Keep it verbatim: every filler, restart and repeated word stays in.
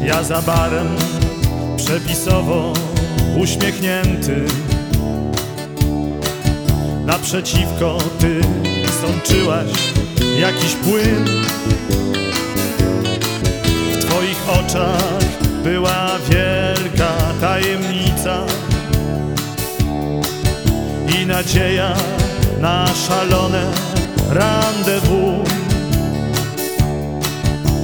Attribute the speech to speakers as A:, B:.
A: Ja za barem przepisowo uśmiechnięty, naprzeciwko ty sączyłaś jakiś płyn. W twoich oczach była wielka tajemnica i nadzieja na szalone rendezvous.